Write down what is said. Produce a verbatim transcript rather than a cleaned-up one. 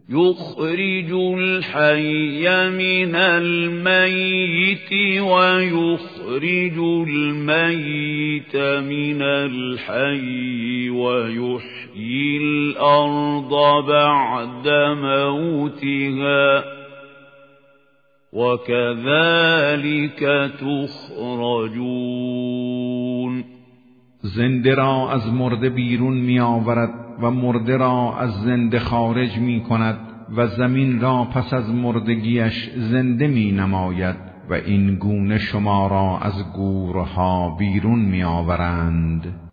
يخرج الحي من الميت ويخرج الميت من الحي ويحيي الأرض بعد موتها وكذلك تخرجون. زنده را از مرده بیرون می آورد و مرده را از زنده خارج می کند و زمین را پس از مردگیش زنده می نماید و این گونه شما را از گورها بیرون می آورند.